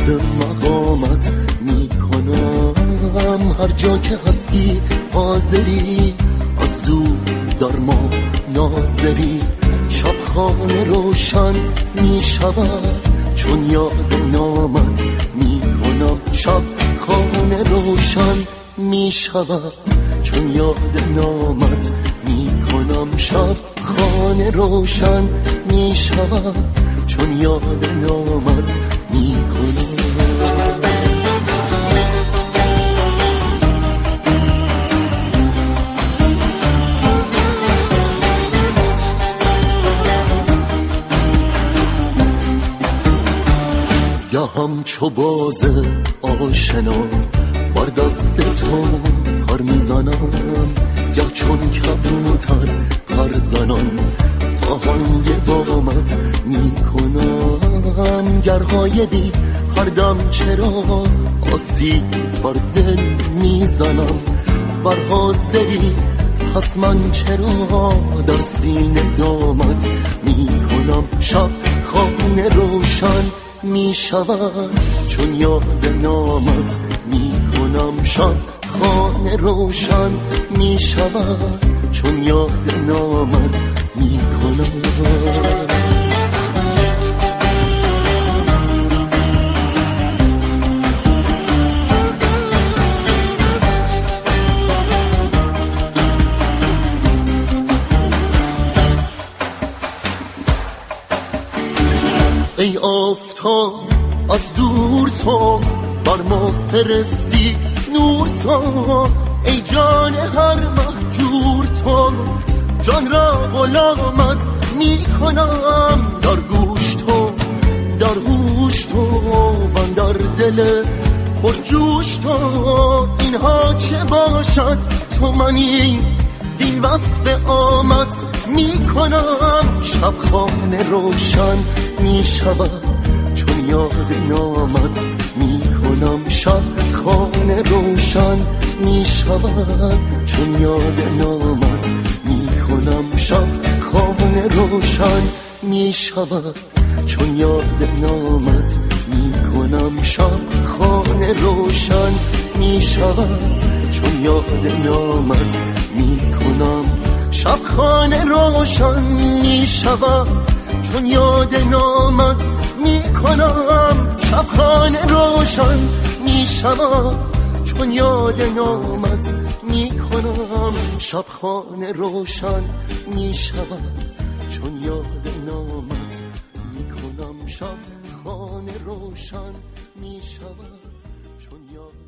مقامت میکنم. هر جا که هستی حاضری، از دور در ما ناظری. شب خانه روشن میشود چون یاد نامت میکنم. شب خانه روشن میشود چون یاد نامت میکنم. شب خانه روشن میشود چون یاد نامت میکنم. یا همچو باز آشنا بر دست تو پر میزنم، یا چون کبوتر پر زنان آهنگ بامت میکنم. گرهای بی هر دم چرا آسیب بر دل میزنم. بر حاضری پس من چرا در سینه دامت میکنم. شب خانه روشن میشود چون یاد نامت میکنم. شب خانه روشن میشود چون یاد نامت میکنم. ای آفتاب از دور تو بر ما فرستی نور تو. ای جان هر مهجور تو جان را غلامت میکنم. در گوش تو در هوش تو و در دل پرجوش تو. اینها چه باشد تو منی این وصف آمد میکنم. شب خانه روشن میشود چون یاد نامت میکنم. شب خانه روشن میشود چون یاد نامت میکنم. شب خانه روشن میشود چون یاد نامت میکنم. شب خانه روشن میشود چون یاد نامت میکنم. شب خانه روشن میشود چون یاد نامت میکنم. شب خانه روشن میشود چون یاد نامت میکنم. شب خانه روشن میشود چون یاد نامت میکنم. شب خانه روشن میشود چون یاد